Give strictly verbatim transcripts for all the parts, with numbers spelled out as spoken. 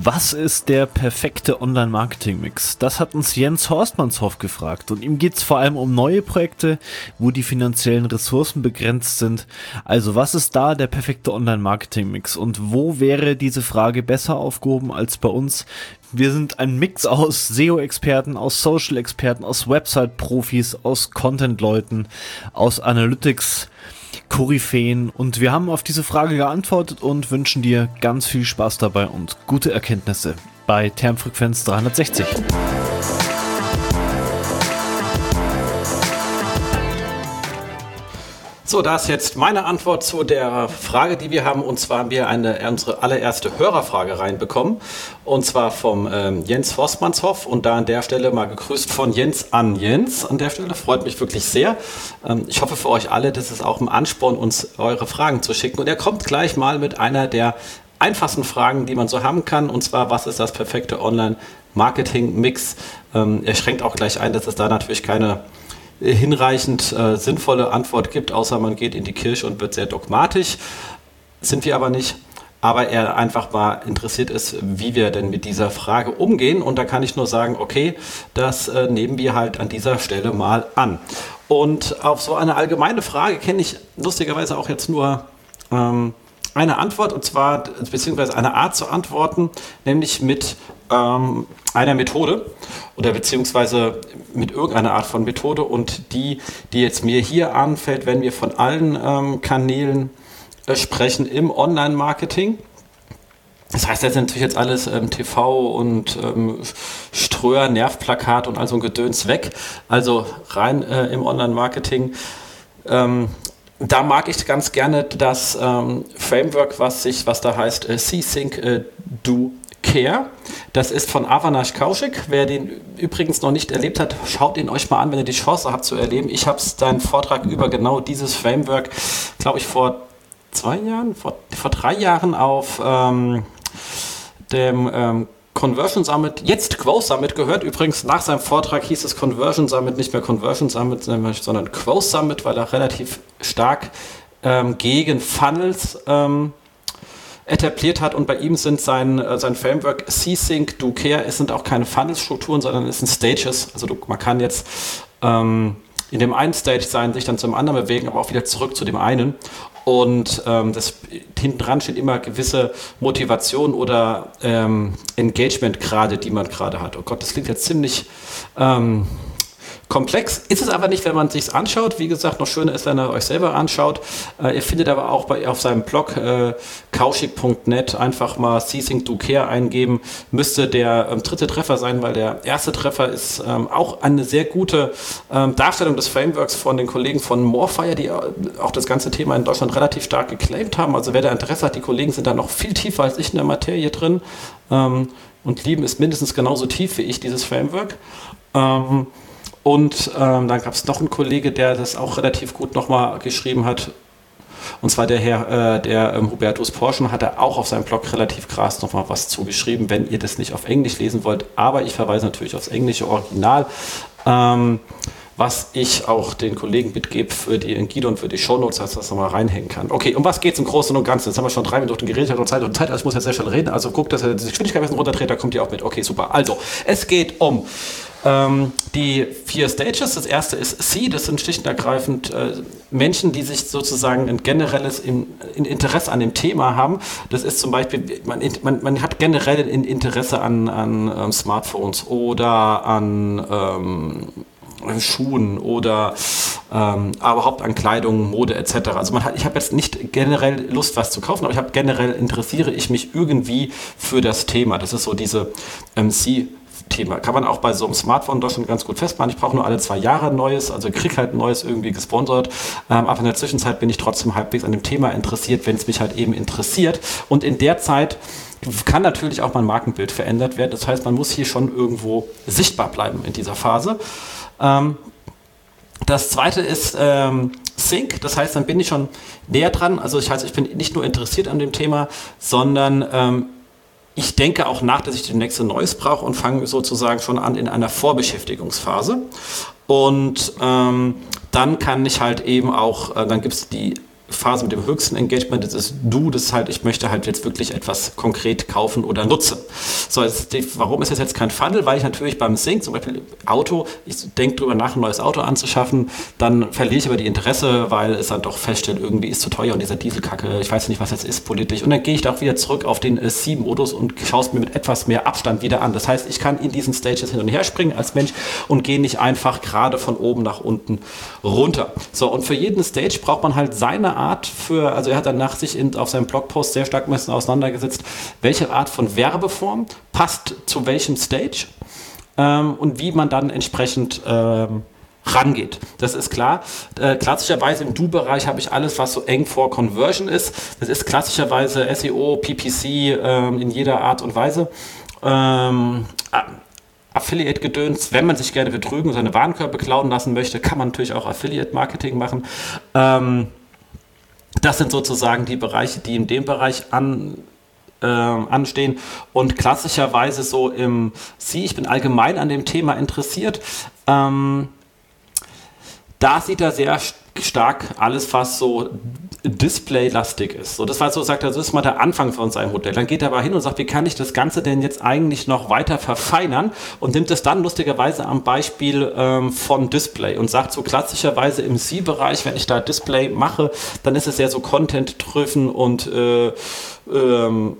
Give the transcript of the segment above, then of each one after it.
Was ist der perfekte Online-Marketing-Mix? Das hat uns Jens Horstmannshoff gefragt und ihm geht es vor allem um neue Projekte, wo die finanziellen Ressourcen begrenzt sind. Also was ist da der perfekte Online-Marketing-Mix und wo wäre diese Frage besser aufgehoben als bei uns? Wir sind ein Mix aus S E O-Experten, aus Social-Experten, aus Website-Profis, aus Content-Leuten, aus Analytics Koryphäen und wir haben auf diese Frage geantwortet und wünschen dir ganz viel Spaß dabei und gute Erkenntnisse bei Termfrequenz dreihundertsechzig. So, da ist jetzt meine Antwort zu der Frage, die wir haben. Und zwar haben wir eine, unsere allererste Hörerfrage reinbekommen. Und zwar vom ähm, Jens Horstmannshoff. Und da an der Stelle mal gegrüßt von Jens an Jens. An der Stelle freut mich wirklich sehr. Ähm, ich hoffe für euch alle, das ist auch ein Ansporn, uns eure Fragen zu schicken. Und er kommt gleich mal mit einer der einfachsten Fragen, die man so haben kann. Und zwar, was ist das perfekte Online-Marketing-Mix? Ähm, er schränkt auch gleich ein, dass es da natürlich keine hinreichend äh, sinnvolle Antwort gibt, außer man geht in die Kirche und wird sehr dogmatisch. Sind wir aber nicht. Aber er einfach mal interessiert ist, wie wir denn mit dieser Frage umgehen. Und da kann ich nur sagen, okay, das äh, nehmen wir halt an dieser Stelle mal an. Und auf so eine allgemeine Frage kenne ich lustigerweise auch jetzt nur ähm, eine Antwort, und zwar, beziehungsweise eine Art zu antworten, nämlich mit ähm, einer Methode oder beziehungsweise mit irgendeiner Art von Methode, und die, die jetzt mir hier anfällt, wenn wir von allen ähm, Kanälen äh, sprechen im Online-Marketing. Das heißt, das ist natürlich jetzt alles ähm, T V und ähm, Ströer, Nervplakat und all so ein Gedöns weg, also rein äh, im Online-Marketing. Ähm, Da mag ich ganz gerne das ähm, Framework, was sich, was da heißt, äh, See, Think, äh, Do, Care. Das ist von Avinash Kaushik. Wer den übrigens noch nicht erlebt hat, schaut ihn euch mal an, wenn ihr die Chance habt zu erleben. Ich habe seinen Vortrag über genau dieses Framework, glaube ich, vor zwei Jahren, vor, vor drei Jahren auf ähm, dem ähm, Conversion Summit, jetzt Quo Summit gehört. Übrigens, nach seinem Vortrag hieß es Conversion Summit, nicht mehr Conversion Summit, sondern Quo Summit, weil er relativ stark ähm, gegen Funnels ähm, etabliert hat. Und bei ihm sind sein, äh, sein Framework See, Think, Do, Care, es sind auch keine Funnel-Strukturen, sondern es sind Stages. Also du, man kann jetzt ähm, in dem einen Stage sein, sich dann zum anderen bewegen, aber auch wieder zurück zu dem einen. Und ähm, das, hinten dran steht immer gewisse Motivation oder ähm, Engagement-Grade, die man gerade hat. Oh Gott, das klingt jetzt ziemlich ähm, komplex. Ist es aber nicht, wenn man es sich anschaut. Wie gesagt, noch schöner ist, wenn ihr euch selber anschaut. Äh, ihr findet aber auch bei, auf seinem Blog äh, kaushik punkt net einfach mal See, Think, Do, Care eingeben. Müsste der ähm, dritte Treffer sein, weil der erste Treffer ist ähm, auch eine sehr gute ähm, Darstellung des Frameworks von den Kollegen von Morefire, die auch das ganze Thema in Deutschland relativ stark geclaimt haben. Also wer da Interesse hat, die Kollegen sind da noch viel tiefer als ich in der Materie drin ähm, und lieben es mindestens genauso tief wie ich, dieses Framework. Ähm, Und ähm, dann gab es noch einen Kollege, der das auch relativ gut nochmal geschrieben hat. Und zwar der Herr, äh, der ähm, Hubertus Porschen, hat er auch auf seinem Blog relativ krass nochmal was zugeschrieben, wenn ihr das nicht auf Englisch lesen wollt. Aber ich verweise natürlich aufs englische Original, ähm, was ich auch den Kollegen mitgebe für die Guido und für die Shownotes, dass das nochmal reinhängen kann. Okay, um was geht es im Großen und Ganzen? Jetzt haben wir schon drei Minuten geredet, hat und Zeit und Zeit, also ich muss jetzt sehr schnell reden. Also guckt, dass er die Geschwindigkeit ein bisschen runterdreht, da kommt ihr auch mit. Okay, super. Also, es geht um ähm, die vier Stages. Das erste ist See, das sind schlicht und ergreifend äh, Menschen, die sich sozusagen ein generelles in, in Interesse an dem Thema haben. Das ist zum Beispiel, man, man, man hat generell ein Interesse an, an ähm, Smartphones oder an ähm, Schuhen oder ähm, aber überhaupt an Kleidung, Mode et cetera. Also man hat, ich habe jetzt nicht generell Lust, was zu kaufen, aber ich habe generell interessiere ich mich irgendwie für das Thema. Das ist so diese ähm, See-Thema. Kann man auch bei so einem Smartphone in Deutschland ganz gut festmachen. Ich brauche nur alle zwei Jahre ein neues, also krieg halt ein neues irgendwie gesponsert. Ähm, aber in der Zwischenzeit bin ich trotzdem halbwegs an dem Thema interessiert, wenn es mich halt eben interessiert. Und in der Zeit kann natürlich auch mein Markenbild verändert werden. Das heißt, man muss hier schon irgendwo sichtbar bleiben in dieser Phase. Ähm, das zweite ist ähm, Think, das heißt, dann bin ich schon näher dran. Also ich, heißt, ich bin nicht nur interessiert an dem Thema, sondern ähm, ich denke auch nach, dass ich demnächst ein Neues brauche und fange sozusagen schon an in einer Vorbeschäftigungsphase. Und ähm, dann kann ich halt eben auch, äh, dann gibt es die Phase mit dem höchsten Engagement, das ist du, das ist halt, ich möchte halt jetzt wirklich etwas konkret kaufen oder nutzen. So, jetzt, warum ist das jetzt kein Funnel? Weil ich natürlich beim Sync, zum Beispiel Auto, ich denke drüber nach, ein neues Auto anzuschaffen, dann verliere ich aber die Interesse, weil es dann doch feststellt, irgendwie ist zu teuer und dieser Dieselkacke, ich weiß nicht, was jetzt ist politisch. Und dann gehe ich da auch wieder zurück auf den äh, C-Modus und schaue es mir mit etwas mehr Abstand wieder an. Das heißt, ich kann in diesen Stages hin und her springen als Mensch und gehe nicht einfach gerade von oben nach unten runter. So, und für jeden Stage braucht man halt seine Art für, also er hat danach sich in, auf seinem Blogpost sehr stark ein bisschen auseinandergesetzt, welche Art von Werbeform passt zu welchem Stage ähm, und wie man dann entsprechend ähm, rangeht. Das ist klar. Äh, klassischerweise im Do-Bereich habe ich alles, was so eng vor Conversion ist. Das ist klassischerweise S E O, P P C ähm, in jeder Art und Weise. Ähm, Affiliate-Gedöns, wenn man sich gerne betrügen und seine Warenkörbe klauen lassen möchte, kann man natürlich auch Affiliate-Marketing machen. Ähm, das sind sozusagen die Bereiche, die in dem Bereich an, äh, anstehen. Und klassischerweise so im Sie, ich bin allgemein an dem Thema interessiert, ähm, da sieht er sehr stark alles, was so Display-lastig ist. So, das war so, sagt er, das ist mal der Anfang von seinem Modell. Dann geht er aber hin und sagt, wie kann ich das Ganze denn jetzt eigentlich noch weiter verfeinern und nimmt es dann lustigerweise am Beispiel ähm, von Display und sagt so klassischerweise im C-Bereich, wenn ich da Display mache, dann ist es sehr so Content-driven und äh, ähm,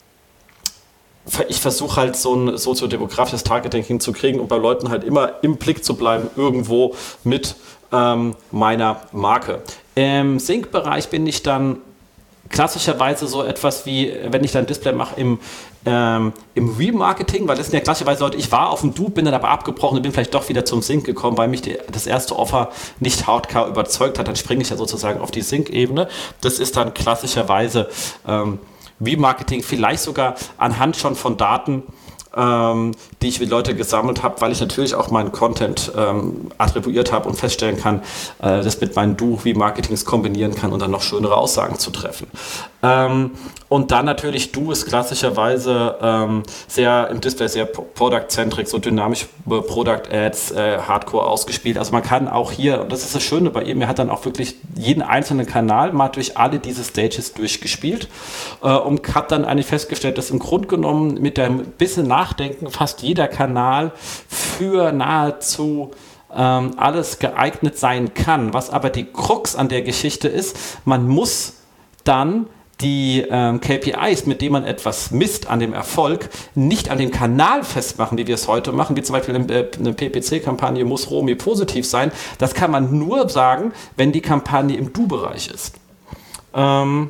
ich versuche halt so ein soziodemografisches Targeting hinzukriegen und bei Leuten halt immer im Blick zu bleiben, irgendwo mit ähm, meiner Marke. Im Sync-Bereich bin ich dann klassischerweise so etwas wie, wenn ich dann Display mache im, ähm, im Remarketing, weil das sind ja klassischerweise Leute, ich war auf dem Do, bin dann aber abgebrochen und bin vielleicht doch wieder zum Sync gekommen, weil mich die, das erste Offer nicht hardcore überzeugt hat, dann springe ich ja sozusagen auf die Sync-Ebene. Das ist dann klassischerweise ähm, Remarketing, vielleicht sogar anhand schon von Daten, ähm, die ich mit Leute gesammelt habe, weil ich natürlich auch meinen Content ähm, attribuiert habe und feststellen kann, äh, das mit meinen Do-Remarketings kombinieren kann und dann noch schönere Aussagen zu treffen. Ähm, und dann natürlich Do ist klassischerweise ähm, sehr im Display sehr Product-centric, so dynamisch Product-Ads, äh, Hardcore ausgespielt. Also man kann auch hier, und das ist das Schöne bei ihm, er hat dann auch wirklich jeden einzelnen Kanal mal durch alle diese Stages durchgespielt äh, und hat dann eigentlich festgestellt, dass im Grunde genommen mit dem bisschen Nachdenken fast jeder Kanal für nahezu ähm, alles geeignet sein kann. Was aber die Krux an der Geschichte ist, man muss dann die ähm, K P Is, mit denen man etwas misst an dem Erfolg, nicht an dem Kanal festmachen, wie wir es heute machen, wie zum Beispiel eine, äh, eine P P C-Kampagne muss Romi positiv sein. Das kann man nur sagen, wenn die Kampagne im Do-Bereich ist. Ähm,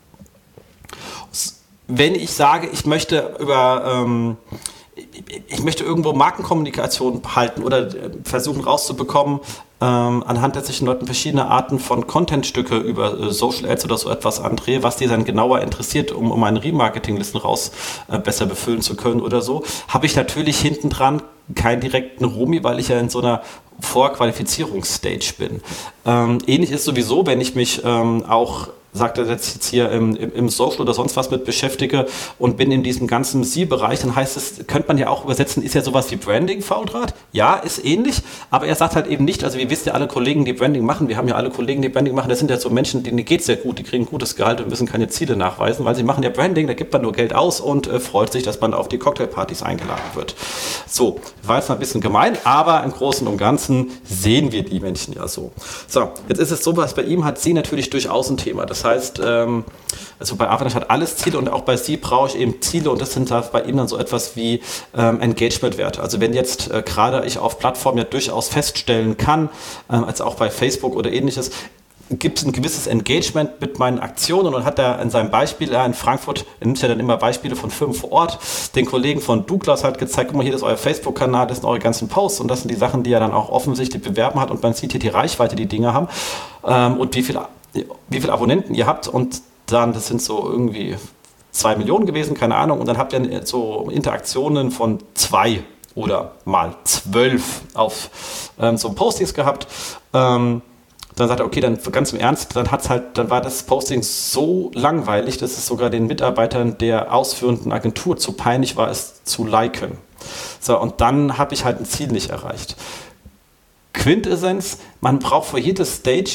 wenn ich sage, ich möchte über ähm, ich möchte irgendwo Markenkommunikation halten oder versuchen rauszubekommen, ähm, anhand der sich den Leuten verschiedene Arten von Contentstücke über äh, Social Ads oder so etwas andrehe, was die dann genauer interessiert, um, um meine Remarketing-Listen raus äh, besser befüllen zu können oder so, habe ich natürlich hinten dran keinen direkten Romi, weil ich ja in so einer Vorqualifizierungsstage bin. Ähm, ähnlich ist sowieso, wenn ich mich ähm, auch sagt er jetzt hier im, im, im Social oder sonst was mit beschäftige und bin in diesem ganzen Sie-Bereich, dann heißt es, könnte man ja auch übersetzen, ist ja sowas wie Branding Faultrat? Ja, ist ähnlich, aber er sagt halt eben nicht, also wie wisst ihr alle Kollegen, die Branding machen, wir haben ja alle Kollegen, die Branding machen, das sind ja so Menschen, denen geht es sehr gut, die kriegen gutes Gehalt und müssen keine Ziele nachweisen, weil sie machen ja Branding, da gibt man nur Geld aus und äh, freut sich, dass man auf die Cocktailpartys eingeladen wird. So, war jetzt mal ein bisschen gemein, aber im Großen und Ganzen sehen wir die Menschen ja so. So, jetzt ist es so, was bei ihm hat sie natürlich durchaus ein Thema, das Das heißt, ähm, also bei Avalanche hat alles Ziele und auch bei Sie brauche ich eben Ziele und das sind da bei ihm dann so etwas wie ähm, Engagement-Werte. Also wenn jetzt äh, gerade ich auf Plattformen ja durchaus feststellen kann, ähm, als auch bei Facebook oder ähnliches, gibt es ein gewisses Engagement mit meinen Aktionen und hat er in seinem Beispiel, ja, in Frankfurt, er nimmt ja dann immer Beispiele von Firmen vor Ort, den Kollegen von Douglas hat gezeigt, guck mal, hier ist euer Facebook-Kanal, das sind eure ganzen Posts und das sind die Sachen, die er dann auch offensichtlich bewerben hat und man sieht hier die Reichweite, die Dinge haben ähm, und wie viel wie viele Abonnenten ihr habt und dann, das sind so irgendwie zwei Millionen gewesen, keine Ahnung, und dann habt ihr so Interaktionen von zwei oder mal zwölf auf ähm, so Postings gehabt. Ähm, dann sagt er, okay, dann ganz im Ernst, dann hat's halt, dann war das Posting so langweilig, dass es sogar den Mitarbeitern der ausführenden Agentur zu peinlich war, es zu liken. So, und dann habe ich halt ein Ziel nicht erreicht. Quintessenz, man braucht für jedes Staging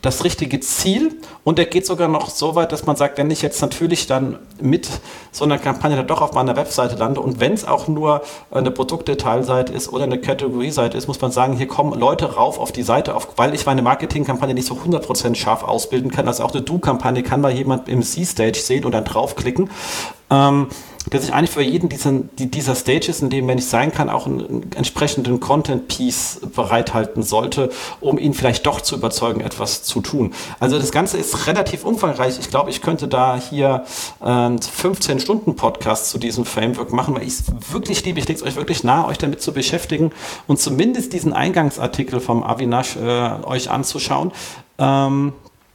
das richtige Ziel und er geht sogar noch so weit, dass man sagt, wenn ich jetzt natürlich dann mit so einer Kampagne dann doch auf meiner Webseite lande und wenn es auch nur eine Produktdetailseite ist oder eine Kategorieseite ist, muss man sagen, hier kommen Leute rauf auf die Seite, auf, weil ich meine Marketingkampagne nicht so hundert Prozent scharf ausbilden kann. Also auch eine Do-Kampagne kann mal jemand im C-Stage sehen und dann draufklicken. Ähm, dass ich eigentlich für jeden diesen, die, dieser Stages, in dem, wenn ich sein kann, auch einen, einen entsprechenden Content-Piece bereithalten sollte, um ihn vielleicht doch zu überzeugen, etwas zu tun. Also das Ganze ist relativ umfangreich. Ich glaube, ich könnte da hier äh, fünfzehn Stunden Podcast zu diesem Framework machen, weil ich es wirklich liebe. Ich lege es euch wirklich nahe, euch damit zu beschäftigen und zumindest diesen Eingangsartikel vom Avinash äh, euch anzuschauen. Ähm,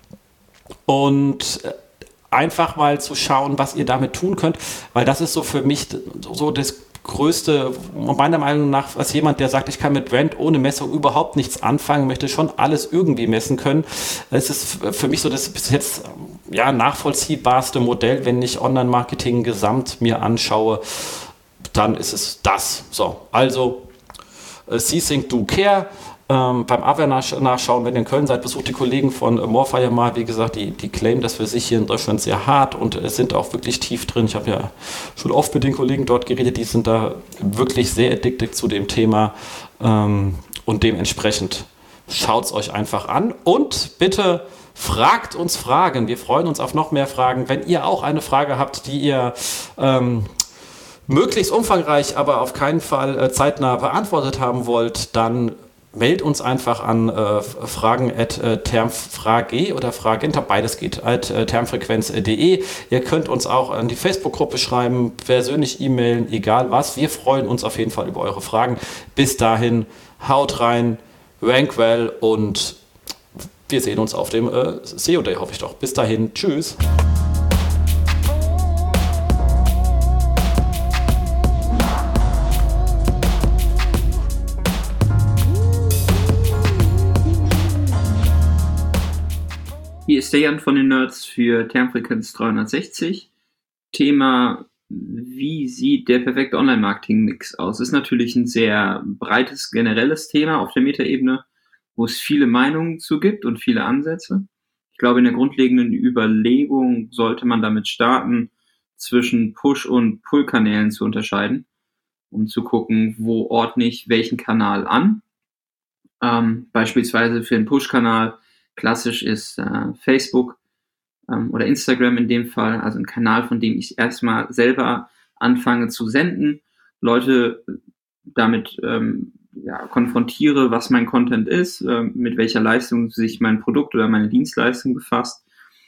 und äh, einfach mal zu schauen, was ihr damit tun könnt, weil das ist so für mich so das Größte, meiner Meinung nach, als jemand, der sagt, ich kann mit Brand ohne Messung überhaupt nichts anfangen, möchte schon alles irgendwie messen können. Es ist für mich so das bis jetzt ja, nachvollziehbarste Modell, wenn ich Online-Marketing gesamt mir anschaue, dann ist es das. So, also uh, See, Think, Do, Care. Ähm, beim Avinash nachschauen, wenn ihr in Köln seid, besucht die Kollegen von äh, Morfire mal. Wie gesagt, die, die claimen das für sich hier in Deutschland sehr hart und äh, sind auch wirklich tief drin. Ich habe ja schon oft mit den Kollegen dort geredet, die sind da wirklich sehr addicted zu dem Thema ähm, und dementsprechend schaut es euch einfach an und bitte fragt uns Fragen. Wir freuen uns auf noch mehr Fragen. Wenn ihr auch eine Frage habt, die ihr ähm, möglichst umfangreich, aber auf keinen Fall äh, zeitnah beantwortet haben wollt, dann meldet uns einfach an äh, fragen at äh, termfrage oder fragenta, beides geht, at äh, termfrequenz punkt de. Ihr könnt uns auch an die Facebook-Gruppe schreiben, persönlich e-mailen, egal was. Wir freuen uns auf jeden Fall über eure Fragen. Bis dahin, haut rein, rank well und wir sehen uns auf dem äh, S E O Day, hoffe ich doch. Bis dahin, tschüss. Hier ist der Jan von den Nerds für Termfrequenz dreihundertsechzig. Thema, wie sieht der perfekte Online-Marketing-Mix aus? Ist natürlich ein sehr breites, generelles Thema auf der Metaebene, wo es viele Meinungen zu gibt und viele Ansätze. Ich glaube, in der grundlegenden Überlegung sollte man damit starten, zwischen Push- und Pull-Kanälen zu unterscheiden, um zu gucken, wo ordne ich welchen Kanal an. Ähm, beispielsweise für einen Push-Kanal klassisch ist äh, Facebook ähm, oder Instagram in dem Fall, also ein Kanal, von dem ich erstmal selber anfange zu senden, Leute damit ähm, ja, konfrontiere, was mein Content ist, äh, mit welcher Leistung sich mein Produkt oder meine Dienstleistung befasst.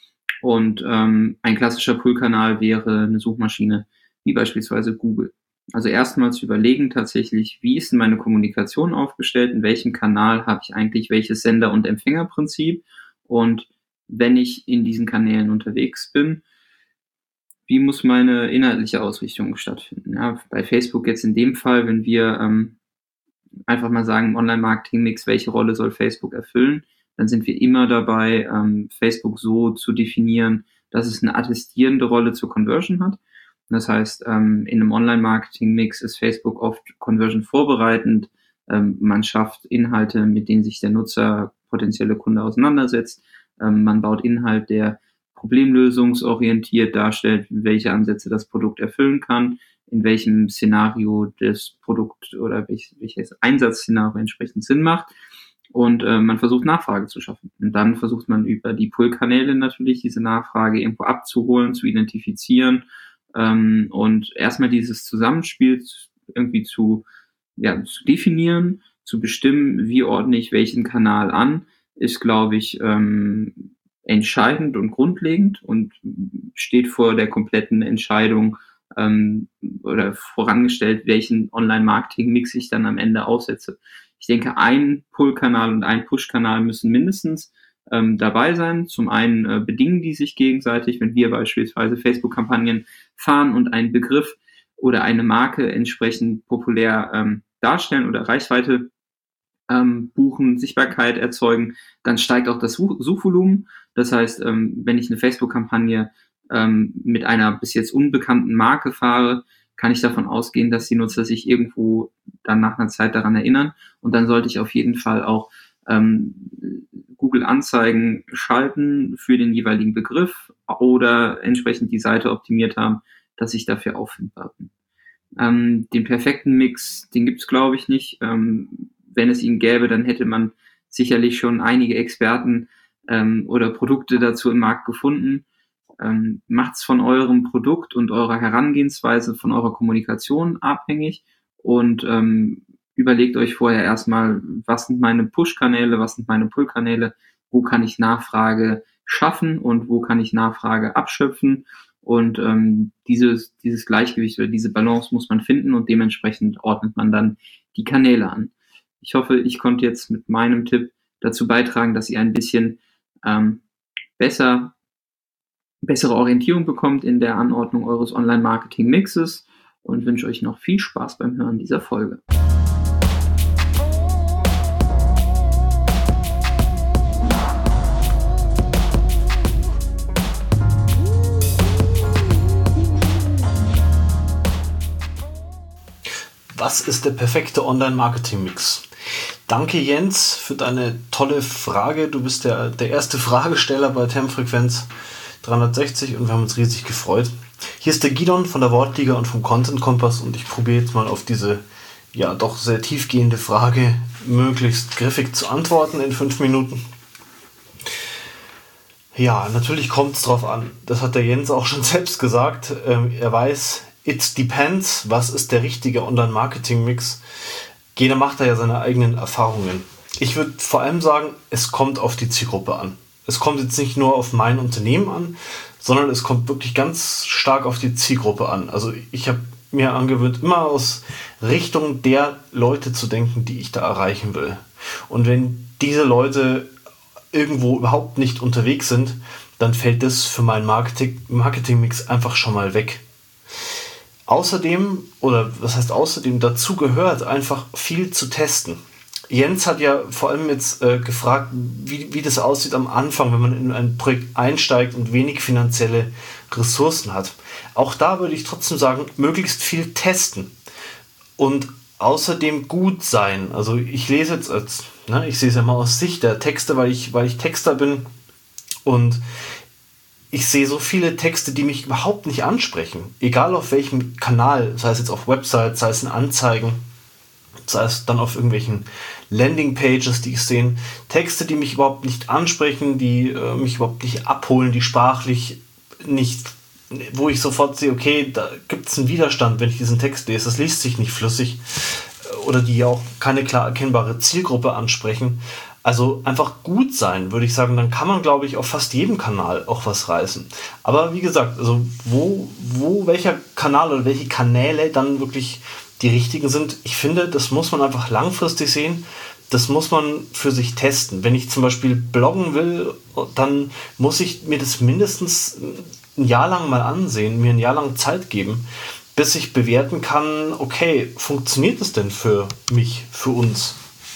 Und ähm, ein klassischer Pull-Kanal wäre eine Suchmaschine, wie beispielsweise Google. Also erstmal zu überlegen tatsächlich, wie ist denn meine Kommunikation aufgestellt, in welchem Kanal habe ich eigentlich welches Sender- und Empfängerprinzip und wenn ich in diesen Kanälen unterwegs bin, wie muss meine inhaltliche Ausrichtung stattfinden? Ja, bei Facebook jetzt in dem Fall, wenn wir ähm, einfach mal sagen, im Online-Marketing-Mix, welche Rolle soll Facebook erfüllen, dann sind wir immer dabei, ähm, Facebook so zu definieren, dass es eine attestierende Rolle zur Conversion hat. Das heißt, ähm, in einem Online-Marketing-Mix ist Facebook oft Conversion vorbereitend. Ähm, man schafft Inhalte, mit denen sich der Nutzer, potenzielle Kunde auseinandersetzt. Ähm, man baut Inhalt, der problemlösungsorientiert darstellt, welche Ansätze das Produkt erfüllen kann, in welchem Szenario das Produkt oder welch, welches Einsatzszenario entsprechend Sinn macht. Und äh, man versucht Nachfrage zu schaffen. Und dann versucht man über die Pull-Kanäle natürlich diese Nachfrage irgendwo abzuholen, zu identifizieren, Ähm, und erstmal dieses Zusammenspiel irgendwie zu, ja, zu definieren, zu bestimmen, wie ordne ich welchen Kanal an, ist, glaube ich, ähm, entscheidend und grundlegend und steht vor der kompletten Entscheidung ähm, oder vorangestellt, welchen Online-Marketing-Mix ich dann am Ende aufsetze. Ich denke, ein Pull-Kanal und ein Push-Kanal müssen mindestens ähm, dabei sein. Zum einen äh, bedingen die sich gegenseitig, wenn wir beispielsweise Facebook-Kampagnen fahren und einen Begriff oder eine Marke entsprechend populär ähm, darstellen oder Reichweite ähm, buchen, Sichtbarkeit erzeugen, dann steigt auch das Such- Suchvolumen. Das heißt, ähm, wenn ich eine Facebook-Kampagne ähm, mit einer bis jetzt unbekannten Marke fahre, kann ich davon ausgehen, dass die Nutzer sich irgendwo dann nach einer Zeit daran erinnern. Und dann sollte ich auf jeden Fall auch ähm, Google Anzeigen schalten für den jeweiligen Begriff oder entsprechend die Seite optimiert haben, dass ich dafür auffindbar bin. Ähm, den perfekten Mix, den gibt's glaube ich nicht. Ähm, wenn es ihn gäbe, dann hätte man sicherlich schon einige Experten ähm, oder Produkte dazu im Markt gefunden. Ähm, macht's von eurem Produkt und eurer Herangehensweise, von eurer Kommunikation abhängig und ähm, überlegt euch vorher erstmal, was sind meine Push-Kanäle, was sind meine Pull-Kanäle, wo kann ich Nachfrage schaffen und wo kann ich Nachfrage abschöpfen. Und ähm, dieses, dieses Gleichgewicht oder diese Balance muss man finden und dementsprechend ordnet man dann die Kanäle an. Ich hoffe, ich konnte jetzt mit meinem Tipp dazu beitragen, dass ihr ein bisschen ähm, besser, bessere Orientierung bekommt in der Anordnung eures Online-Marketing-Mixes und wünsche euch noch viel Spaß beim Hören dieser Folge. Was ist der perfekte Online-Marketing-Mix? Danke Jens für deine tolle Frage. Du bist der, der erste Fragesteller bei Termfrequenz dreihundertsechzig und wir haben uns riesig gefreut. Hier ist der Gidon von der Wortliga und vom Content Kompass und ich probiere jetzt mal auf diese ja doch sehr tiefgehende Frage möglichst griffig zu antworten in fünf Minuten. Ja, natürlich kommt es drauf an. Das hat der Jens auch schon selbst gesagt. Ähm, er weiß, it depends. Was ist der richtige Online-Marketing-Mix? Jeder macht da ja seine eigenen Erfahrungen. Ich würde vor allem sagen, es kommt auf die Zielgruppe an. Es kommt jetzt nicht nur auf mein Unternehmen an, sondern es kommt wirklich ganz stark auf die Zielgruppe an. Also ich habe mir angewöhnt, immer aus Richtung der Leute zu denken, die ich da erreichen will. Und wenn diese Leute irgendwo überhaupt nicht unterwegs sind, dann fällt das für meinen Marketing, Marketing-Mix einfach schon mal weg. Außerdem, oder was heißt außerdem, dazu gehört einfach viel zu testen. Jens hat ja vor allem jetzt äh, gefragt, wie, wie das aussieht am Anfang, wenn man in ein Projekt einsteigt und wenig finanzielle Ressourcen hat. Auch da würde ich trotzdem sagen, möglichst viel testen und außerdem gut sein. Also ich lese jetzt, als, ne, ich sehe es ja mal aus Sicht der Texte, weil ich, weil ich Texter bin und ich sehe so viele Texte, die mich überhaupt nicht ansprechen. Egal auf welchem Kanal, sei es jetzt auf Websites, sei es in Anzeigen, sei es dann auf irgendwelchen Landingpages, die ich sehe. Texte, die mich überhaupt nicht ansprechen, die äh, mich überhaupt nicht abholen, die sprachlich nicht, wo ich sofort sehe, okay, da gibt es einen Widerstand, wenn ich diesen Text lese. Das liest sich nicht flüssig. Oder die auch keine klar erkennbare Zielgruppe ansprechen. Also einfach gut sein, würde ich sagen, dann kann man, glaube ich, auf fast jedem Kanal auch was reißen. Aber wie gesagt, also wo, wo welcher Kanal oder welche Kanäle dann wirklich die richtigen sind, ich finde, das muss man einfach langfristig sehen. Das muss man für sich testen. Wenn ich zum Beispiel bloggen will, dann muss ich mir das mindestens ein Jahr lang mal ansehen, mir ein Jahr lang Zeit geben, bis ich bewerten kann, okay, funktioniert das denn für mich, für uns?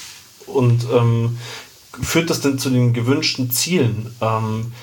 Und ähm, führt das denn zu den gewünschten Zielen? Ähm,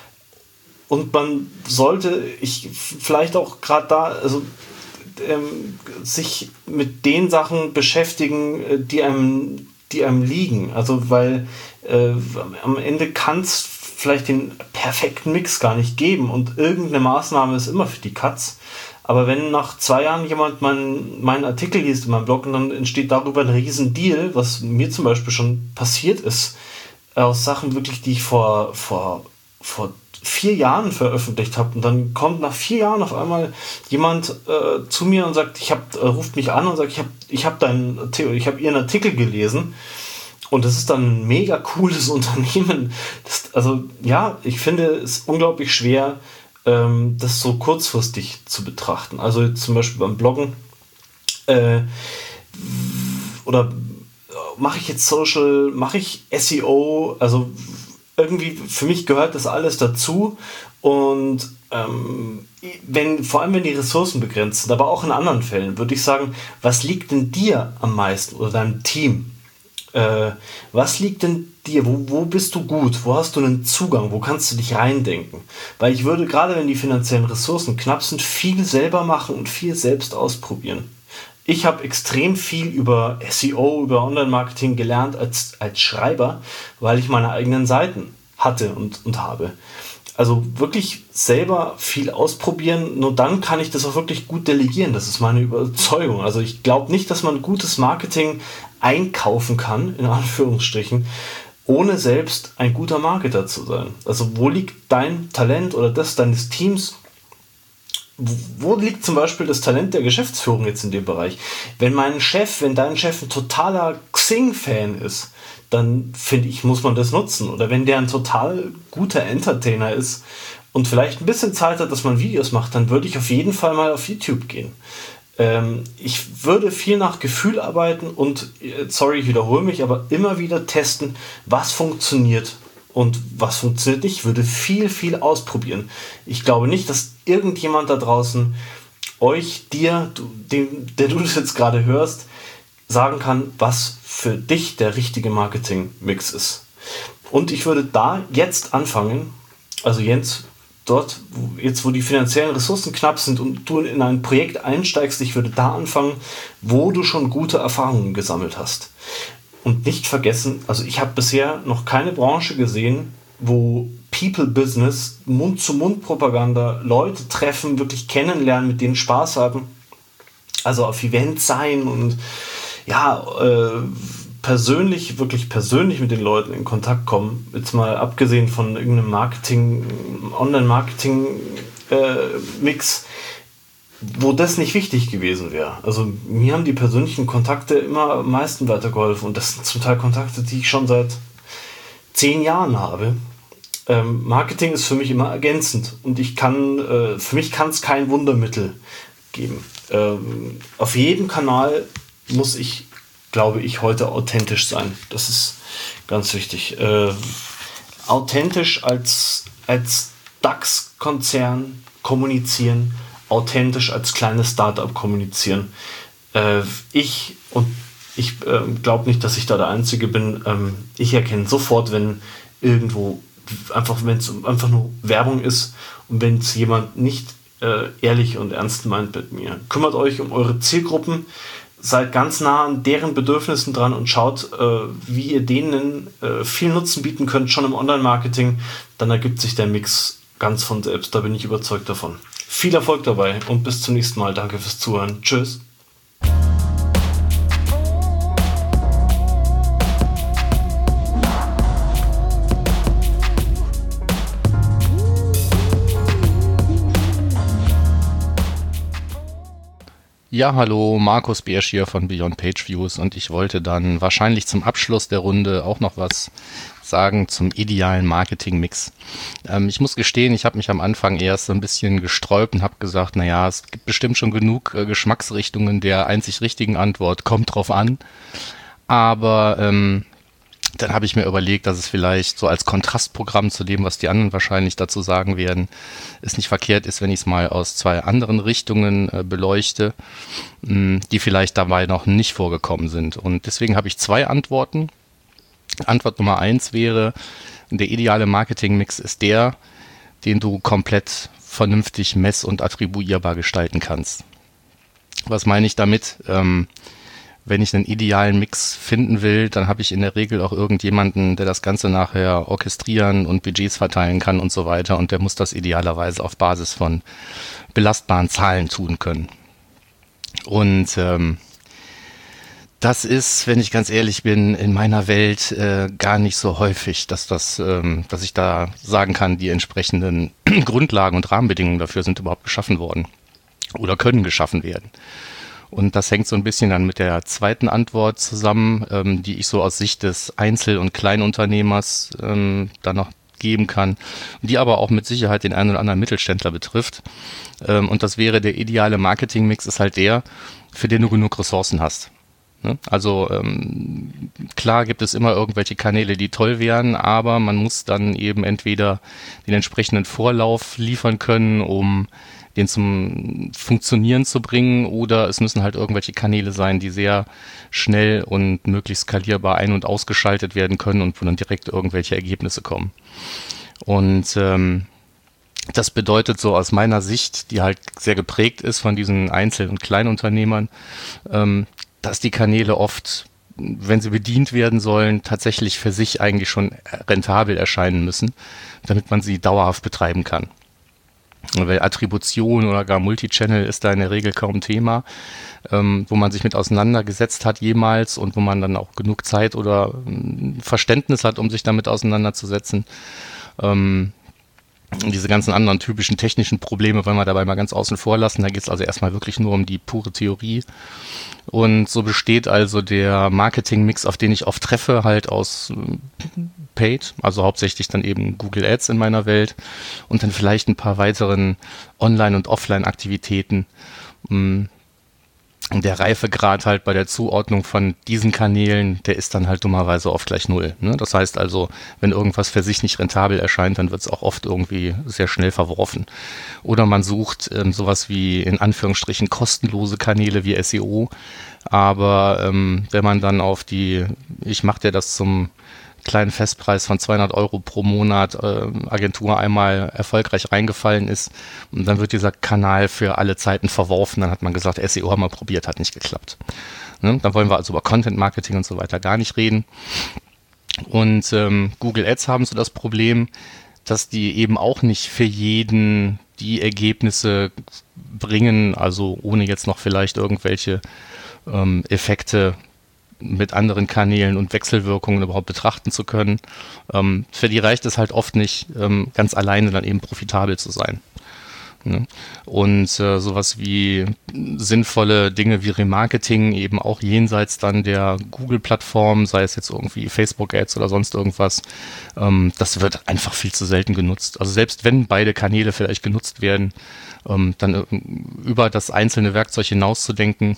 und man sollte, ich vielleicht auch gerade da, also ähm, sich mit den Sachen beschäftigen, die einem, die einem liegen. Also weil äh, am Ende kann es vielleicht den perfekten Mix gar nicht geben und irgendeine Maßnahme ist immer für die Katz. Aber wenn nach zwei Jahren jemand meinen, meinen Artikel liest in meinem Blog und dann entsteht darüber ein riesen Deal, was mir zum Beispiel schon passiert ist, aus Sachen wirklich, die ich vor, vor, vor vier Jahren veröffentlicht habe. Und dann kommt nach vier Jahren auf einmal jemand äh, zu mir und sagt, ich hab, äh, ruft mich an und sagt, ich habe ich hab deinen, ich habe Ihren Artikel gelesen. Und das ist dann ein mega cooles Unternehmen. Das, also ja, ich finde es unglaublich schwer, das so kurzfristig zu betrachten. Also jetzt zum Beispiel beim Bloggen äh, oder mache ich jetzt Social, mache ich S E O, also irgendwie für mich gehört das alles dazu und ähm, wenn, vor allem wenn die Ressourcen begrenzt sind, aber auch in anderen Fällen, würde ich sagen, was liegt denn dir am meisten oder deinem Team? Äh, was liegt denn dir? Wo, wo bist du gut? Wo hast du einen Zugang? Wo kannst du dich reindenken? Weil ich würde, gerade wenn die finanziellen Ressourcen knapp sind, viel selber machen und viel selbst ausprobieren. ich habe extrem viel über S E O, über Online-Marketing gelernt als, als Schreiber, weil ich meine eigenen Seiten hatte und, und habe. Also wirklich selber viel ausprobieren, nur dann kann ich das auch wirklich gut delegieren. Das ist meine Überzeugung. Also ich glaube nicht, dass man gutes Marketing einkaufen kann, in Anführungsstrichen, ohne selbst ein guter Marketer zu sein. Also wo liegt dein Talent oder das deines Teams? Wo liegt zum Beispiel das Talent der Geschäftsführung jetzt in dem Bereich? Wenn mein Chef, wenn dein Chef ein totaler Xing-Fan ist, dann finde ich, muss man das nutzen. Oder wenn der ein total guter Entertainer ist und vielleicht ein bisschen Zeit hat, dass man Videos macht, dann würde ich auf jeden Fall mal auf YouTube gehen. Ähm, ich würde viel nach Gefühl arbeiten und, sorry, ich wiederhole mich, aber immer wieder testen, was funktioniert und was funktioniert nicht. Ich würde viel, viel ausprobieren. Ich glaube nicht, dass irgendjemand da draußen euch, dir, du, dem, der du das jetzt gerade hörst, sagen kann, was für dich der richtige Marketing-Mix ist. Und ich würde da jetzt anfangen, also Jens, dort, wo, jetzt wo die finanziellen Ressourcen knapp sind und du in ein Projekt einsteigst, ich würde da anfangen, wo du schon gute Erfahrungen gesammelt hast. Und nicht vergessen, also ich habe bisher noch keine Branche gesehen, wo People-Business, Mund-zu-Mund-Propaganda, Leute treffen, wirklich kennenlernen, mit denen Spaß haben, also auf Events sein und ja, äh, persönlich, wirklich persönlich mit den Leuten in Kontakt kommen, jetzt mal abgesehen von irgendeinem Marketing, Online-Marketing-Mix, wo das nicht wichtig gewesen wäre. Also mir haben die persönlichen Kontakte immer am meisten weitergeholfen und das sind zum Teil Kontakte, die ich schon seit zehn Jahren habe. Ähm, Marketing ist für mich immer ergänzend und ich kann, äh, für mich kann es kein Wundermittel geben. Ähm, auf jedem Kanal muss ich, glaube ich, heute authentisch sein. Das ist ganz wichtig. Äh, authentisch als, als DAX-Konzern kommunizieren, authentisch als kleines Startup kommunizieren. Äh, ich, und ich äh, glaube nicht, dass ich da der Einzige bin, ähm, ich erkenne sofort, wenn irgendwo einfach, wenn es einfach nur Werbung ist und wenn es jemand nicht äh, ehrlich und ernst meint mit mir. Kümmert euch um eure Zielgruppen, seid ganz nah an deren Bedürfnissen dran und schaut, äh, wie ihr denen äh, viel Nutzen bieten könnt, schon im Online-Marketing. Dann ergibt sich der Mix ganz von selbst. Da bin ich überzeugt davon. Viel Erfolg dabei und bis zum nächsten Mal. Danke fürs Zuhören. Tschüss. Ja, hallo, Markus Biersch hier von Beyond Page Views und ich wollte dann wahrscheinlich zum Abschluss der Runde auch noch was sagen zum idealen Marketing-Mix. Ähm, ich muss gestehen, ich habe mich am Anfang erst so ein bisschen gesträubt und habe gesagt, naja, es gibt bestimmt schon genug äh, Geschmacksrichtungen der einzig richtigen Antwort, kommt drauf an. Aber ähm, dann habe ich mir überlegt, dass es vielleicht so als Kontrastprogramm zu dem, was die anderen wahrscheinlich dazu sagen werden, es nicht verkehrt ist, wenn ich es mal aus zwei anderen Richtungen äh, beleuchte, mh, die vielleicht dabei noch nicht vorgekommen sind. Und deswegen habe ich zwei Antworten. Antwort Nummer eins wäre, der ideale Marketingmix ist der, den du komplett vernünftig mess- und attribuierbar gestalten kannst. Was meine ich damit? Ähm, Wenn ich einen idealen Mix finden will, dann habe ich in der Regel auch irgendjemanden, der das Ganze nachher orchestrieren und Budgets verteilen kann und so weiter. Und der muss das idealerweise auf Basis von belastbaren Zahlen tun können. Und ähm, das ist, wenn ich ganz ehrlich bin, in meiner Welt äh, gar nicht so häufig, dass das, ähm, dass ich da sagen kann, die entsprechenden Grundlagen und Rahmenbedingungen dafür sind überhaupt geschaffen worden oder können geschaffen werden. Und das hängt so ein bisschen dann mit der zweiten Antwort zusammen, ähm, die ich so aus Sicht des Einzel- und Kleinunternehmers ähm, dann noch geben kann, die aber auch mit Sicherheit den einen oder anderen Mittelständler betrifft. Ähm, und das wäre, der ideale Marketingmix ist halt der, für den du genug Ressourcen hast. Ne? Also ähm, klar gibt es immer irgendwelche Kanäle, die toll wären, aber man muss dann eben entweder den entsprechenden Vorlauf liefern können, um den zum Funktionieren zu bringen, oder es müssen halt irgendwelche Kanäle sein, die sehr schnell und möglichst skalierbar ein- und ausgeschaltet werden können und wo dann direkt irgendwelche Ergebnisse kommen. Und ähm, Das bedeutet so aus meiner Sicht, die halt sehr geprägt ist von diesen Einzel- und Kleinunternehmern, ähm, dass die Kanäle oft, wenn sie bedient werden sollen, tatsächlich für sich eigentlich schon rentabel erscheinen müssen, damit man sie dauerhaft betreiben kann. Weil Attribution oder gar Multichannel ist da in der Regel kaum Thema, ähm, wo man sich mit auseinandergesetzt hat jemals und wo man dann auch genug Zeit oder ähm, Verständnis hat, um sich damit auseinanderzusetzen. Ähm, diese ganzen anderen typischen technischen Probleme wollen wir dabei mal ganz außen vor lassen. Da geht es also erstmal wirklich nur um die pure Theorie. Und so besteht also der Marketing-Mix, auf den ich oft treffe, halt aus Paid, also hauptsächlich dann eben Google Ads in meiner Welt und dann vielleicht ein paar weiteren Online- und Offline-Aktivitäten. Der Reifegrad halt bei der Zuordnung von diesen Kanälen, der ist dann halt dummerweise oft gleich null. Ne? Das heißt also, wenn irgendwas für sich nicht rentabel erscheint, dann wird es auch oft irgendwie sehr schnell verworfen. Oder man sucht ähm, sowas wie in Anführungsstrichen kostenlose Kanäle wie S E O. Aber ähm, wenn man dann auf die, ich mache dir das zum kleinen Festpreis von zweihundert Euro pro Monat äh, Agentur einmal erfolgreich reingefallen ist und dann wird dieser Kanal für alle Zeiten verworfen, dann hat man gesagt, S E O haben wir probiert, hat nicht geklappt. Ne? Dann wollen wir also über Content Marketing und so weiter gar nicht reden. Und ähm, Google Ads haben so das Problem, dass die eben auch nicht für jeden die Ergebnisse bringen, also ohne jetzt noch vielleicht irgendwelche ähm, Effekte mit anderen Kanälen und Wechselwirkungen überhaupt betrachten zu können. Ähm, für die reicht es halt oft nicht, ähm, ganz alleine dann eben profitabel zu sein. Ne? Und äh, sowas wie sinnvolle Dinge wie Remarketing eben auch jenseits dann der Google-Plattform, sei es jetzt irgendwie Facebook-Ads oder sonst irgendwas, ähm, das wird einfach viel zu selten genutzt. Also selbst wenn beide Kanäle vielleicht genutzt werden, ähm, dann äh, über das einzelne Werkzeug hinauszudenken,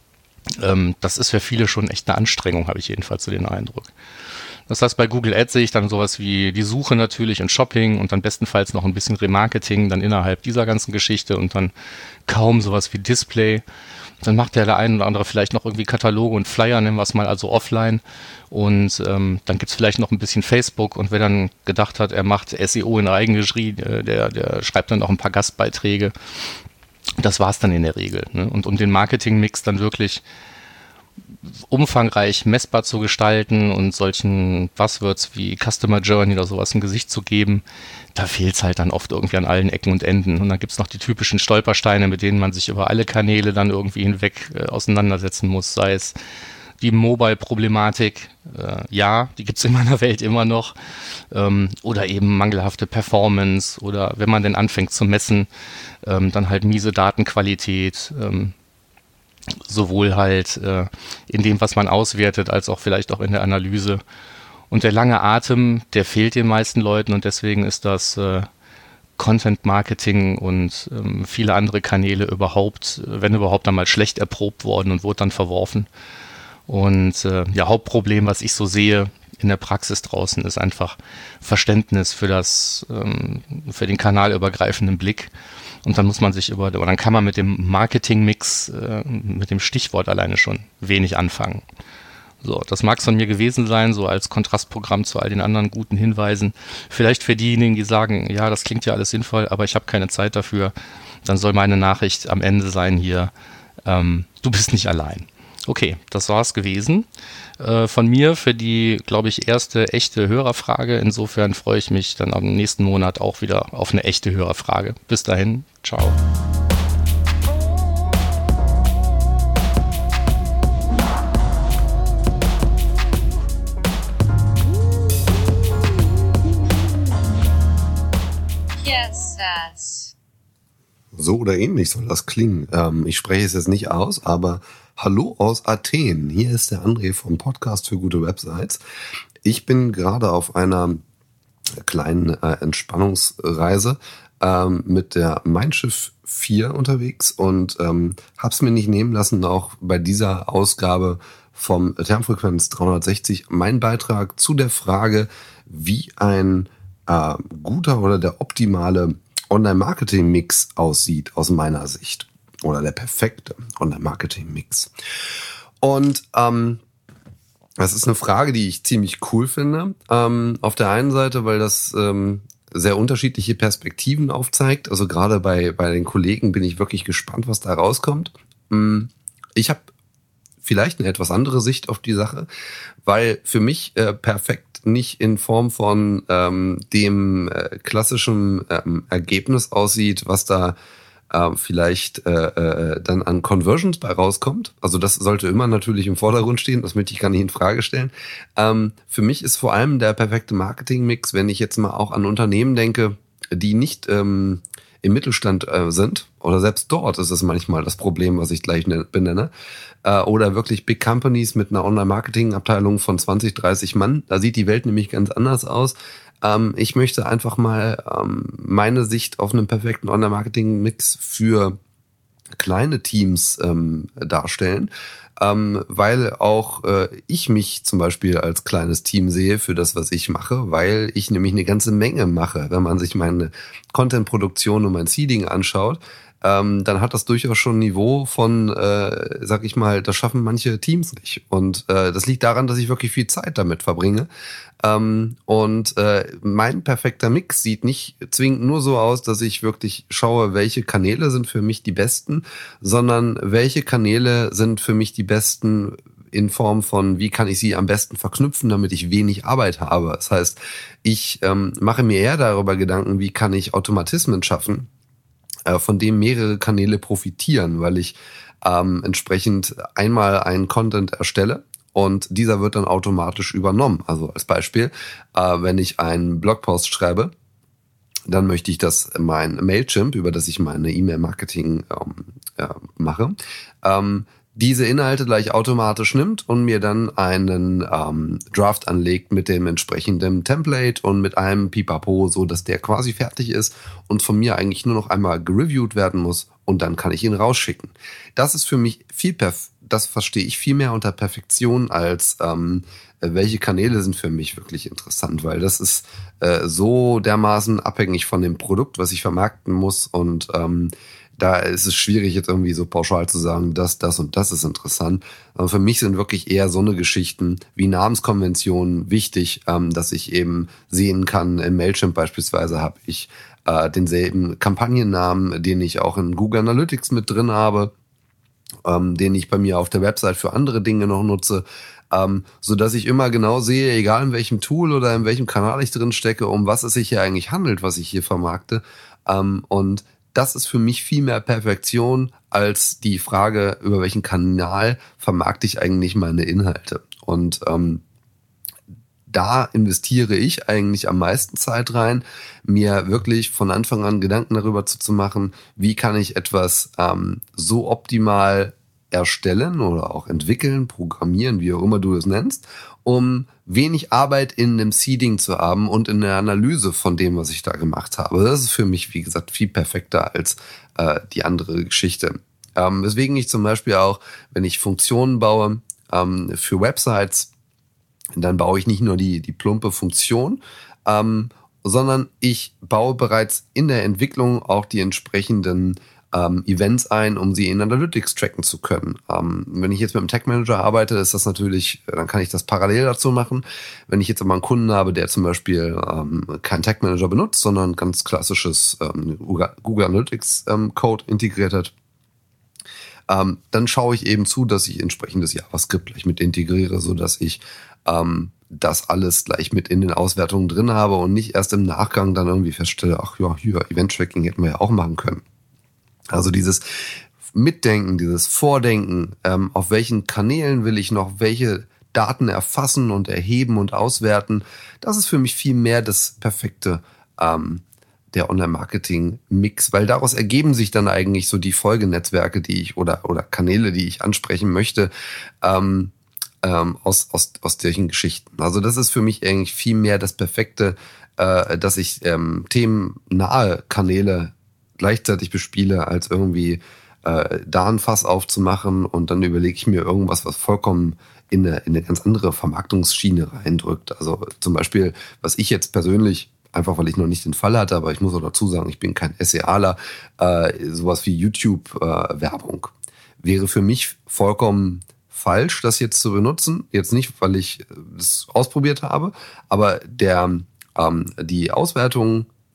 das ist für viele schon echt eine Anstrengung, habe ich jedenfalls so den Eindruck. Das heißt, bei Google Ads sehe ich dann sowas wie die Suche natürlich und Shopping und dann bestenfalls noch ein bisschen Remarketing dann innerhalb dieser ganzen Geschichte und dann kaum sowas wie Display. Dann macht ja der ein oder andere vielleicht noch irgendwie Kataloge und Flyer, nennen wir es mal also offline. Und ähm, dann gibt es vielleicht noch ein bisschen Facebook und wer dann gedacht hat, er macht S E O in Eigenregie, der, der schreibt dann noch ein paar Gastbeiträge. Das war es dann in der Regel. Ne? Und um den Marketing-Mix dann wirklich umfangreich messbar zu gestalten und solchen Buzzwords wie Customer Journey oder sowas ein Gesicht zu geben, da fehlt es halt dann oft irgendwie an allen Ecken und Enden. Und dann gibt es noch die typischen Stolpersteine, mit denen man sich über alle Kanäle dann irgendwie hinweg äh, auseinandersetzen muss, sei es die Mobile-Problematik, äh, ja, die gibt es in meiner Welt immer noch, ähm, oder eben mangelhafte Performance oder wenn man denn anfängt zu messen, ähm, dann halt miese Datenqualität, ähm, sowohl halt äh, in dem, was man auswertet, als auch vielleicht auch in der Analyse. Und der lange Atem, der fehlt den meisten Leuten und deswegen ist das äh, Content-Marketing und ähm, viele andere Kanäle überhaupt, wenn überhaupt, einmal schlecht erprobt worden und wurde dann verworfen. Und äh, ja, Hauptproblem, was ich so sehe in der Praxis draußen, ist einfach Verständnis für das, ähm, für den kanalübergreifenden Blick. Und dann muss man sich über, oder dann kann man mit dem Marketing-Mix, äh, mit dem Stichwort alleine schon wenig anfangen. So, das mag es von mir gewesen sein, so als Kontrastprogramm zu all den anderen guten Hinweisen. Vielleicht für diejenigen, die sagen, ja, das klingt ja alles sinnvoll, aber ich habe keine Zeit dafür, dann soll meine Nachricht am Ende sein hier, ähm, du bist nicht allein. Okay, das war's gewesen äh, von mir für die, glaube ich, erste echte Hörerfrage. Insofern freue ich mich dann am nächsten Monat auch wieder auf eine echte Hörerfrage. Bis dahin, ciao. Yes, yes. So oder ähnlich soll das klingen. Ähm, ich spreche es jetzt nicht aus, aber hallo aus Athen. Hier ist der André vom Podcast für gute Websites. Ich bin gerade auf einer kleinen äh, Entspannungsreise ähm, mit der Mein Schiff vier unterwegs und ähm, habe es mir nicht nehmen lassen, auch bei dieser Ausgabe vom Termfrequenz dreihundertsechzig mein Beitrag zu der Frage, wie ein äh, guter oder der optimale Online-Marketing-Mix aussieht aus meiner Sicht. Oder der perfekte Online-Marketing-Mix. Und ähm, das ist eine Frage, die ich ziemlich cool finde. Ähm, auf der einen Seite, weil das ähm, sehr unterschiedliche Perspektiven aufzeigt. Also gerade bei, bei den Kollegen bin ich wirklich gespannt, was da rauskommt. Ich habe vielleicht eine etwas andere Sicht auf die Sache, weil für mich äh, perfekt nicht in Form von ähm, dem äh, klassischen ähm, Ergebnis aussieht, was da äh, vielleicht äh, äh, dann an Conversions bei rauskommt. Also das sollte immer natürlich im Vordergrund stehen, das möchte ich gar nicht in Frage stellen. Ähm, für mich ist vor allem der perfekte Marketingmix, wenn ich jetzt mal auch an Unternehmen denke, die nicht ähm, im Mittelstand äh, sind, oder selbst dort ist es manchmal das Problem, was ich gleich ne- benenne, äh, oder wirklich Big Companies mit einer Online-Marketing-Abteilung von zwanzig, dreißig Mann, da sieht die Welt nämlich ganz anders aus. Ähm, ich möchte einfach mal ähm, meine Sicht auf einen perfekten Online-Marketing-Mix für kleine Teams ähm, darstellen, ähm, weil auch äh, ich mich zum Beispiel als kleines Team sehe für das, was ich mache, weil ich nämlich eine ganze Menge mache. Wenn man sich meine Content-Produktion und mein Seeding anschaut, ähm, dann hat das durchaus schon ein Niveau von, äh, sag ich mal, das schaffen manche Teams nicht. Und äh, das liegt daran, dass ich wirklich viel Zeit damit verbringe. Ähm, und äh, mein perfekter Mix sieht nicht zwingend nur so aus, dass ich wirklich schaue, welche Kanäle sind für mich die besten, sondern welche Kanäle sind für mich die besten in Form von, wie kann ich sie am besten verknüpfen, damit ich wenig Arbeit habe. Das heißt, ich ähm, mache mir eher darüber Gedanken, wie kann ich Automatismen schaffen, äh, von dem mehrere Kanäle profitieren, weil ich ähm, entsprechend einmal einen Content erstelle, und dieser wird dann automatisch übernommen. Also als Beispiel, äh, wenn ich einen Blogpost schreibe, dann möchte ich, dass mein Mailchimp, über das ich meine E-Mail-Marketing ähm, äh, mache, ähm, diese Inhalte gleich automatisch nimmt und mir dann einen ähm, Draft anlegt mit dem entsprechenden Template und mit einem Pipapo, so dass der quasi fertig ist und von mir eigentlich nur noch einmal gereviewt werden muss, und dann kann ich ihn rausschicken. Das ist für mich viel perf- das verstehe ich viel mehr unter Perfektion als ähm, welche Kanäle sind für mich wirklich interessant, weil das ist äh, so dermaßen abhängig von dem Produkt, was ich vermarkten muss, und ähm, da ist es schwierig, jetzt irgendwie so pauschal zu sagen, das, das und das ist interessant. Aber für mich sind wirklich eher so eine Geschichten wie Namenskonventionen wichtig, ähm, dass ich eben sehen kann, in Mailchimp beispielsweise habe ich äh, denselben Kampagnennamen, den ich auch in Google Analytics mit drin habe, ähm, den ich bei mir auf der Website für andere Dinge noch nutze, ähm, so dass ich immer genau sehe, egal in welchem Tool oder in welchem Kanal ich drin stecke, um was es sich hier eigentlich handelt, was ich hier vermarkte. Ähm, und das ist für mich viel mehr Perfektion als die Frage, über welchen Kanal vermarkte ich eigentlich meine Inhalte. Und ähm, da investiere ich eigentlich am meisten Zeit rein, mir wirklich von Anfang an Gedanken darüber zu, zu machen, wie kann ich etwas ähm, so optimal erstellen oder auch entwickeln, programmieren, wie auch immer du es nennst, um wenig Arbeit in dem Seeding zu haben und in der Analyse von dem, was ich da gemacht habe. Das ist für mich, wie gesagt, viel perfekter als äh, die andere Geschichte. Ähm, weswegen ich zum Beispiel auch, wenn ich Funktionen baue ähm, für Websites, dann baue ich nicht nur die, die plumpe Funktion, ähm, sondern ich baue bereits in der Entwicklung auch die entsprechenden ähm, Events ein, um sie in Analytics tracken zu können. Ähm, wenn ich jetzt mit einem Tag Manager arbeite, ist das natürlich, dann kann ich das parallel dazu machen. Wenn ich jetzt aber einen Kunden habe, der zum Beispiel ähm, keinen Tag Manager benutzt, sondern ganz klassisches ähm, Google Analytics ähm, Code integriert hat, ähm, dann schaue ich eben zu, dass ich entsprechendes JavaScript gleich mit integriere, so dass ich ähm, das alles gleich mit in den Auswertungen drin habe und nicht erst im Nachgang dann irgendwie feststelle, ach ja, hier, Event-Tracking hätten wir ja auch machen können. Also dieses Mitdenken, dieses Vordenken, ähm, auf welchen Kanälen will ich noch welche Daten erfassen und erheben und auswerten, das ist für mich viel mehr das perfekte ähm, der Online-Marketing-Mix, weil daraus ergeben sich dann eigentlich so die Folgenetzwerke, die ich oder oder Kanäle, die ich ansprechen möchte, ähm, ähm, aus aus aus solchen Geschichten. Also das ist für mich eigentlich viel mehr das Perfekte, äh, dass ich ähm, themennahe Kanäle gleichzeitig bespiele, als irgendwie äh, da ein Fass aufzumachen und dann überlege ich mir irgendwas, was vollkommen in eine, in eine ganz andere Vermarktungsschiene reindrückt. Also zum Beispiel, was ich jetzt persönlich, einfach weil ich noch nicht den Fall hatte, aber ich muss auch dazu sagen, ich bin kein SEAler, äh, sowas wie YouTube-Werbung äh, wäre für mich vollkommen falsch, das jetzt zu benutzen. Jetzt nicht, weil ich das ausprobiert habe, aber der ähm, die Auswertung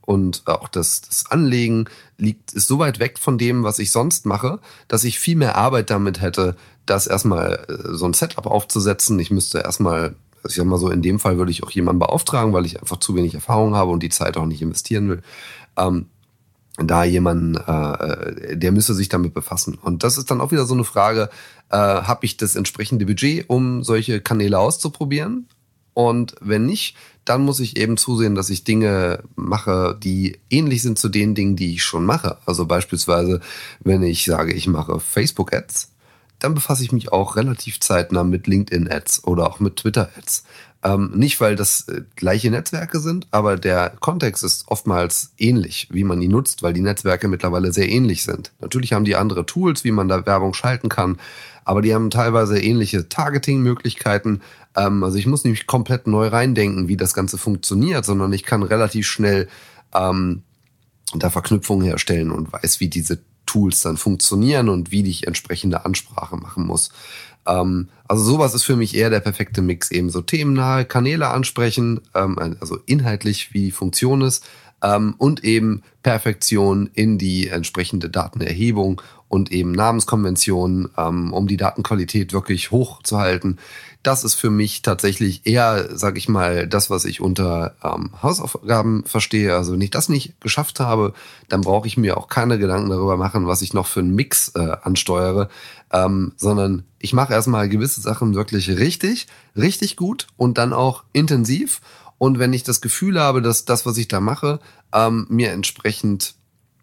und auch das, das Anlegen liegt, ist so weit weg von dem, was ich sonst mache, dass ich viel mehr Arbeit damit hätte, das erstmal so ein Setup aufzusetzen. Ich müsste erstmal, ich sag mal so, in dem Fall würde ich auch jemanden beauftragen, weil ich einfach zu wenig Erfahrung habe und die Zeit auch nicht investieren will. Ähm, da jemanden, äh, der müsste sich damit befassen. Und das ist dann auch wieder so eine Frage, äh, habe ich das entsprechende Budget, um solche Kanäle auszuprobieren? Und wenn nicht, dann muss ich eben zusehen, dass ich Dinge mache, die ähnlich sind zu den Dingen, die ich schon mache. Also beispielsweise, wenn ich sage, ich mache Facebook-Ads, dann befasse ich mich auch relativ zeitnah mit LinkedIn-Ads oder auch mit Twitter-Ads. Ähm, nicht, weil das äh, gleiche Netzwerke sind, aber der Kontext ist oftmals ähnlich, wie man ihn nutzt, weil die Netzwerke mittlerweile sehr ähnlich sind. Natürlich haben die andere Tools, wie man da Werbung schalten kann, aber die haben teilweise ähnliche Targeting-Möglichkeiten. Ähm, also ich muss nicht komplett neu reindenken, wie das Ganze funktioniert, sondern ich kann relativ schnell ähm, da Verknüpfungen herstellen und weiß, wie diese Tools dann funktionieren und wie ich entsprechende Ansprache machen muss. Ähm, also sowas ist für mich eher der perfekte Mix, eben so themennahe Kanäle ansprechen, ähm, also inhaltlich wie die Funktion ist, ähm, und eben Perfektion in die entsprechende Datenerhebung und eben Namenskonventionen, ähm, um die Datenqualität wirklich hoch zu halten. Das ist für mich tatsächlich eher, sage ich mal, das, was ich unter ähm, Hausaufgaben verstehe. Also wenn ich das nicht geschafft habe, dann brauche ich mir auch keine Gedanken darüber machen, was ich noch für einen Mix äh, ansteuere, ähm, sondern ich mache erstmal gewisse Sachen wirklich richtig, richtig gut und dann auch intensiv. Und wenn ich das Gefühl habe, dass das, was ich da mache, ähm, mir entsprechend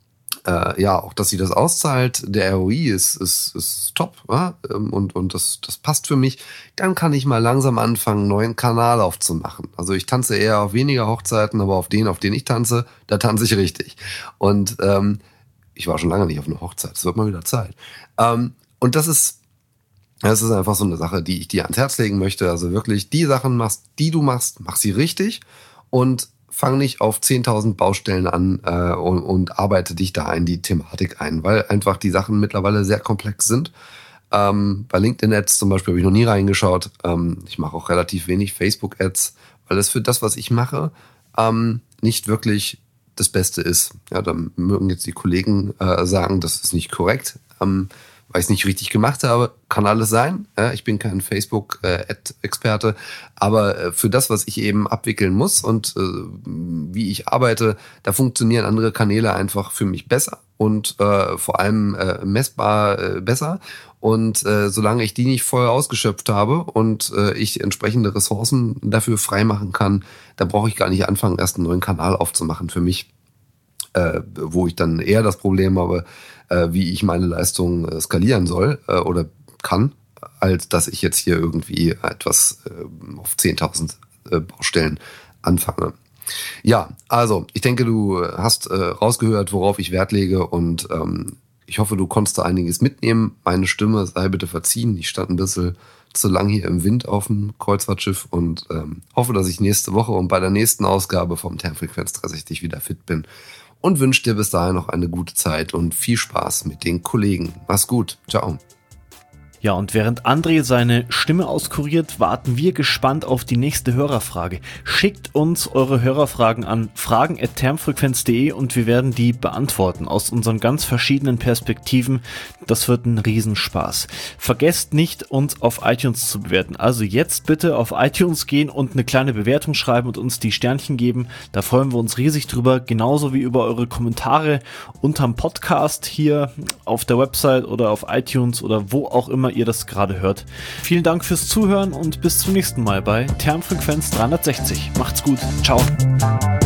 Äh, ja, auch, dass sie das auszahlt, der R O I ist, ist, ist top, ja? und, und das, das passt für mich, dann kann ich mal langsam anfangen, einen neuen Kanal aufzumachen. Also ich tanze eher auf weniger Hochzeiten, aber auf denen, auf denen ich tanze, da tanze ich richtig. Und ähm, ich war schon lange nicht auf einer Hochzeit, es wird mal wieder Zeit. Ähm, und das ist, das ist einfach so eine Sache, die ich dir ans Herz legen möchte. Also wirklich, die Sachen machst, die du machst, mach sie richtig und fang nicht auf zehntausend Baustellen an äh, und, und arbeite dich da in die Thematik ein, weil einfach die Sachen mittlerweile sehr komplex sind. Ähm, bei LinkedIn-Ads zum Beispiel habe ich noch nie reingeschaut. Ähm, ich mache auch relativ wenig Facebook-Ads, weil das für das, was ich mache, ähm, nicht wirklich das Beste ist. Ja, da mögen jetzt die Kollegen äh, sagen, das ist nicht korrekt. Ähm, weil ich es nicht richtig gemacht habe, kann alles sein. Ja, ich bin kein Facebook-Ad-Experte, aber für das, was ich eben abwickeln muss und äh, wie ich arbeite, da funktionieren andere Kanäle einfach für mich besser und äh, vor allem äh, messbar äh, besser. Und äh, solange ich die nicht voll ausgeschöpft habe und äh, ich entsprechende Ressourcen dafür freimachen kann, da brauche ich gar nicht anfangen, erst einen neuen Kanal aufzumachen für mich, äh, wo ich dann eher das Problem habe, äh, wie ich meine Leistung äh, skalieren soll äh, oder kann, als dass ich jetzt hier irgendwie etwas äh, auf zehntausend äh, Baustellen anfange. Ja, also ich denke, du hast äh, rausgehört, worauf ich Wert lege und ähm, ich hoffe, du konntest da einiges mitnehmen. Meine Stimme sei bitte verziehen. Ich stand ein bisschen zu lang hier im Wind auf dem Kreuzfahrtschiff und ähm, hoffe, dass ich nächste Woche und bei der nächsten Ausgabe vom Termfrequenz dreihundertsechzig wieder fit bin. Und wünsche dir bis dahin noch eine gute Zeit und viel Spaß mit den Kollegen. Mach's gut. Ciao. Ja, und während André seine Stimme auskuriert, warten wir gespannt auf die nächste Hörerfrage. Schickt uns eure Hörerfragen an fragen at termfrequenz punkt de und wir werden die beantworten aus unseren ganz verschiedenen Perspektiven. Das wird ein Riesenspaß. Vergesst nicht, uns auf iTunes zu bewerten. Also jetzt bitte auf iTunes gehen und eine kleine Bewertung schreiben und uns die Sternchen geben. Da freuen wir uns riesig drüber, genauso wie über eure Kommentare unterm Podcast hier auf der Website oder auf iTunes oder wo auch immer ihr das gerade hört. Vielen Dank fürs Zuhören und bis zum nächsten Mal bei Termfrequenz dreihundertsechzig. Macht's gut. Ciao.